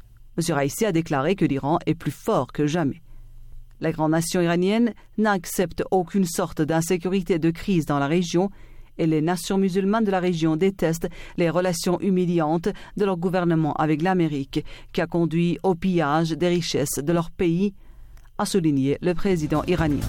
M. Raïssi a déclaré que l'Iran est plus fort que jamais. La grande nation iranienne n'accepte aucune sorte d'insécurité de crise dans la région et les nations musulmanes de la région détestent les relations humiliantes de leur gouvernement avec l'Amérique qui a conduit au pillage des richesses de leur pays, a souligné le président iranien.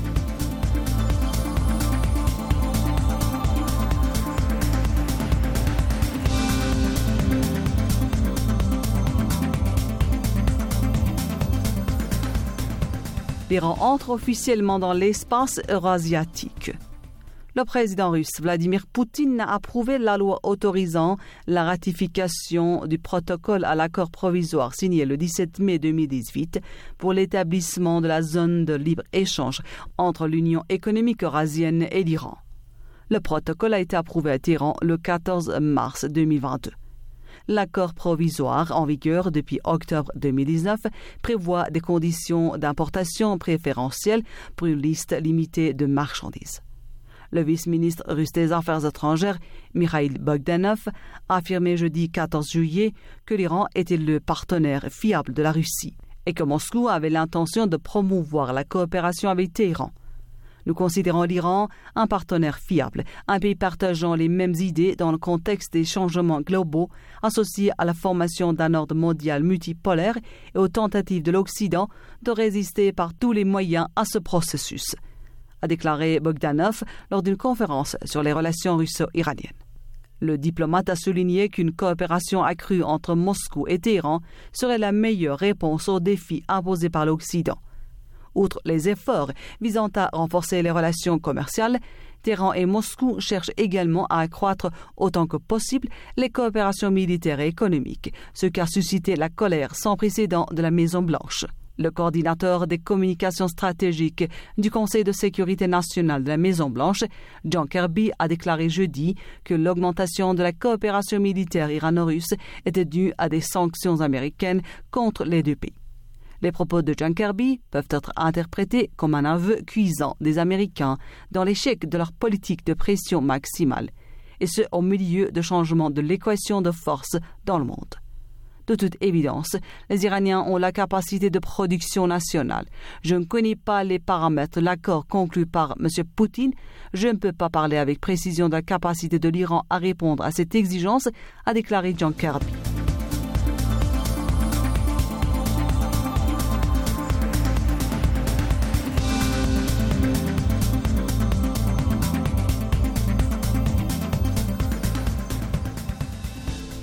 L'Iran entre officiellement dans l'espace eurasiatique. Le président russe Vladimir Poutine a approuvé la loi autorisant la ratification du protocole à l'accord provisoire signé le dix-sept mai deux mille dix-huit pour l'établissement de la zone de libre-échange entre l'Union économique eurasienne et l'Iran. Le protocole a été approuvé à Téhéran le quatorze mars deux mille vingt-deux. L'accord provisoire en vigueur depuis octobre deux mille dix-neuf prévoit des conditions d'importation préférentielles pour une liste limitée de marchandises. Le vice-ministre russe des Affaires étrangères, Mikhail Bogdanov, a affirmé jeudi quatorze juillet que l'Iran était le partenaire fiable de la Russie et que Moscou avait l'intention de promouvoir la coopération avec Téhéran. Nous considérons l'Iran un partenaire fiable, un pays partageant les mêmes idées dans le contexte des changements globaux associés à la formation d'un ordre mondial multipolaire et aux tentatives de l'Occident de résister par tous les moyens à ce processus, a déclaré Bogdanov lors d'une conférence sur les relations russo-iraniennes. Le diplomate a souligné qu'une coopération accrue entre Moscou et Téhéran serait la meilleure réponse aux défis imposés par l'Occident. Outre les efforts visant à renforcer les relations commerciales, Téhéran et Moscou cherchent également à accroître autant que possible les coopérations militaires et économiques, ce qui a suscité la colère sans précédent de la Maison-Blanche. Le coordinateur des communications stratégiques du Conseil de sécurité nationale de la Maison-Blanche, John Kirby, a déclaré jeudi que l'augmentation de la coopération militaire irano-russe était due à des sanctions américaines contre les deux pays. Les propos de John Kirby peuvent être interprétés comme un aveu cuisant des Américains dans l'échec de leur politique de pression maximale, et ce au milieu de changements de l'équation de force dans le monde. De toute évidence, les Iraniens ont la capacité de production nationale. Je ne connais pas les paramètres de l'accord conclu par M. Poutine. Je ne peux pas parler avec précision de la capacité de l'Iran à répondre à cette exigence, a déclaré John Kirby.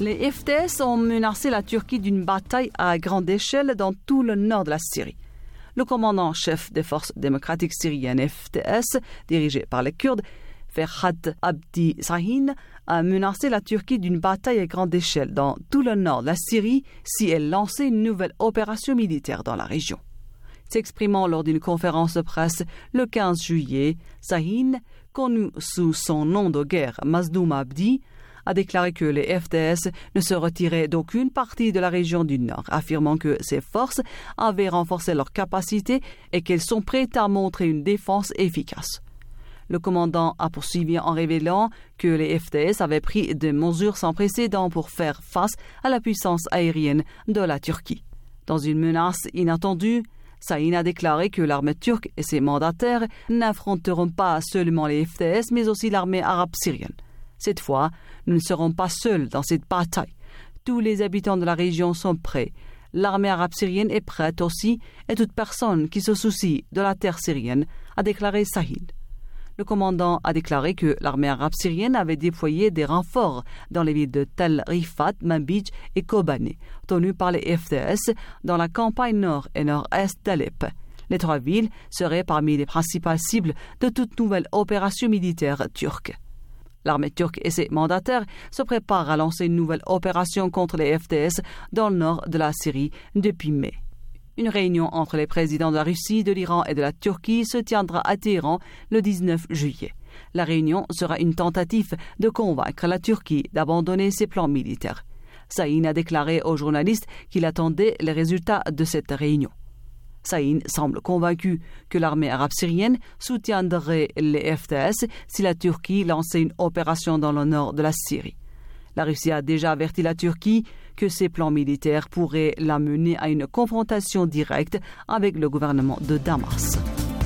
Les F T S ont menacé la Turquie d'une bataille à grande échelle dans tout le nord de la Syrie. Le commandant-chef des forces démocratiques syriennes F T S, dirigé par les Kurdes, Ferhat Abdi Sahin, a menacé la Turquie d'une bataille à grande échelle dans tout le nord de la Syrie si elle lançait une nouvelle opération militaire dans la région. S'exprimant lors d'une conférence de presse le quinze juillet, Sahin, connu sous son nom de guerre Mazdoum Abdi, a déclaré que les F T S ne se retiraient d'aucune partie de la région du Nord, affirmant que ces forces avaient renforcé leurs capacités et qu'elles sont prêtes à montrer une défense efficace. Le commandant a poursuivi en révélant que les F T S avaient pris des mesures sans précédent pour faire face à la puissance aérienne de la Turquie. Dans une menace inattendue, Sahin a déclaré que l'armée turque et ses mandataires n'affronteront pas seulement les F T S, mais aussi l'armée arabe syrienne. Cette fois, nous ne serons pas seuls dans cette bataille. Tous les habitants de la région sont prêts. L'armée arabe syrienne est prête aussi, et toute personne qui se soucie de la terre syrienne, a déclaré Sahin. Le commandant a déclaré que l'armée arabe syrienne avait déployé des renforts dans les villes de Tel Rifat, Manbij et Kobané, tenues par les F T S dans la campagne nord et nord-est d'Alep. Les trois villes seraient parmi les principales cibles de toute nouvelle opération militaire turque. L'armée turque et ses mandataires se préparent à lancer une nouvelle opération contre les F T S dans le nord de la Syrie depuis mai. Une réunion entre les présidents de la Russie, de l'Iran et de la Turquie se tiendra à Téhéran le dix-neuf juillet. La réunion sera une tentative de convaincre la Turquie d'abandonner ses plans militaires. Sahin a déclaré aux journalistes qu'il attendait les résultats de cette réunion. Sahin semble convaincu que l'armée arabe syrienne soutiendrait les F T S si la Turquie lançait une opération dans le nord de la Syrie. La Russie a déjà averti la Turquie que ses plans militaires pourraient la mener à une confrontation directe avec le gouvernement de Damas.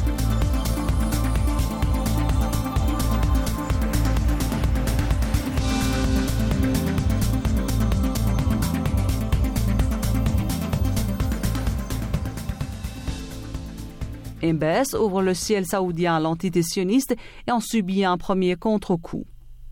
M B S ouvre le ciel saoudien à l'entité sioniste et en subit un premier contre-coup.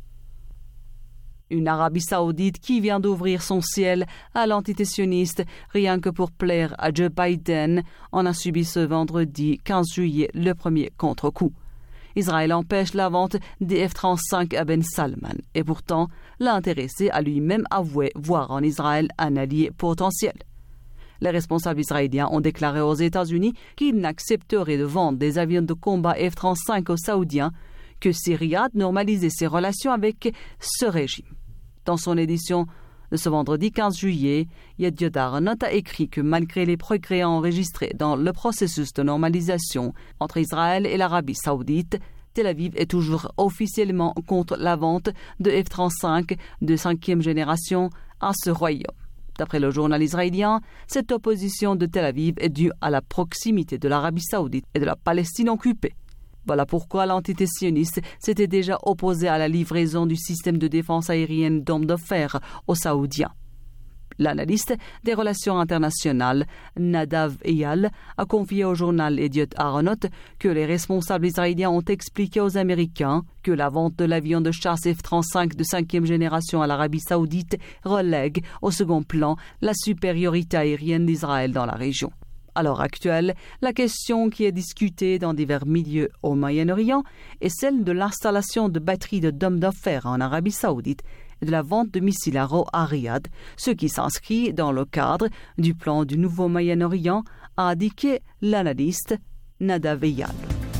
Une Arabie saoudite qui vient d'ouvrir son ciel à l'entité sioniste rien que pour plaire à Joe Biden en a subi ce vendredi quinze juillet le premier contre-coup. Israël empêche la vente des F trente-cinq à Ben Salman et pourtant l'intéressé a lui-même avoué voir en Israël un allié potentiel. Les responsables israéliens ont déclaré aux États-Unis qu'ils n'accepteraient de vendre des avions de combat F trente-cinq aux Saoudiens que si Riyad normalisait ses relations avec ce régime. Dans son édition de ce vendredi quinze juillet, Yediot Aharonot a écrit que malgré les progrès enregistrés dans le processus de normalisation entre Israël et l'Arabie saoudite, Tel Aviv est toujours officiellement contre la vente de F trente-cinq de cinquième génération à ce royaume. D'après le journal israélien, cette opposition de Tel Aviv est due à la proximité de l'Arabie saoudite et de la Palestine occupée. Voilà pourquoi l'entité sioniste s'était déjà opposée à la livraison du système de défense aérienne Dôme de fer aux Saoudiens. L'analyste des relations internationales, Nadav Eyal, a confié au journal Yediot Aharonot que les responsables israéliens ont expliqué aux Américains que la vente de l'avion de chasse F trente-cinq de cinquième génération à l'Arabie saoudite relègue au second plan la supériorité aérienne d'Israël dans la région. À l'heure actuelle, la question qui est discutée dans divers milieux au Moyen-Orient est celle de l'installation de batteries de dômes de fer en Arabie saoudite et de la vente de missiles Arrow à Riyad, ce qui s'inscrit dans le cadre du plan du nouveau Moyen-Orient, a indiqué l'analyste Nadav Eyal.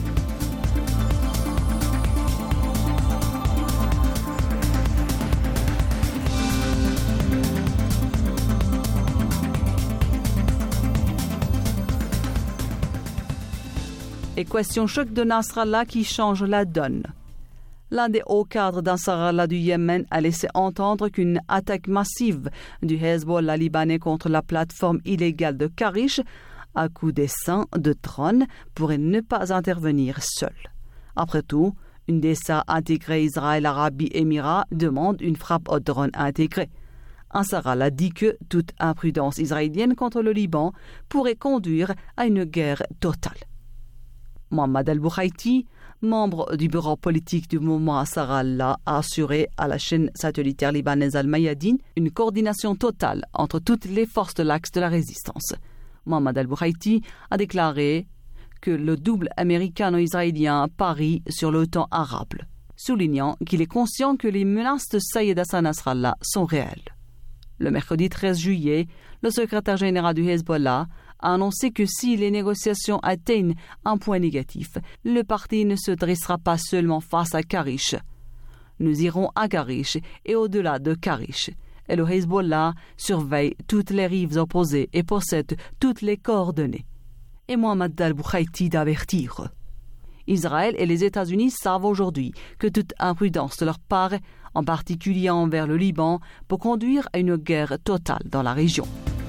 Équation choc de Nasrallah qui change la donne. L'un des hauts cadres d'Ansarallah du Yémen a laissé entendre qu'une attaque massive du Hezbollah libanais contre la plateforme illégale de Karish, à coups d'essaims de drones, pourrait ne pas intervenir seule. Après tout, une D S A intégrée Israël Arabie Émirats demande une frappe au drone intégrée. Ansarallah dit que toute imprudence israélienne contre le Liban pourrait conduire à une guerre totale. Mohamed al-Bouhaiti, membre du bureau politique du mouvement Ansarallah, a assuré à la chaîne satellitaire libanaise Al-Mayadeen une coordination totale entre toutes les forces de l'axe de la résistance. Mohamed Al-Bouhaiti a déclaré que le double américano-israélien parie sur l'OTAN arabe, soulignant qu'il est conscient que les menaces de Saïed Hassan Nasrallah sont réelles. Le mercredi treize juillet, le secrétaire général du Hezbollah a annoncé que si les négociations atteignent un point négatif, le parti ne se dressera pas seulement face à Karish. Nous irons à Karish et au-delà de Karish. Et le Hezbollah surveille toutes les rives opposées et possède toutes les coordonnées. Et Mohamed Al-Bouhaiti d'avertir. Israël et les États-Unis savent aujourd'hui que toute imprudence de leur part, en particulier envers le Liban, peut conduire à une guerre totale dans la région.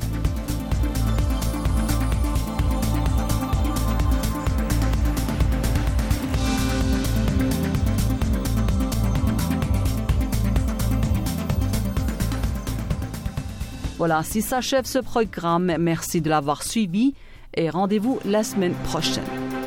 Voilà, ainsi s'achève ce programme. Merci de l'avoir suivi et rendez-vous la semaine prochaine.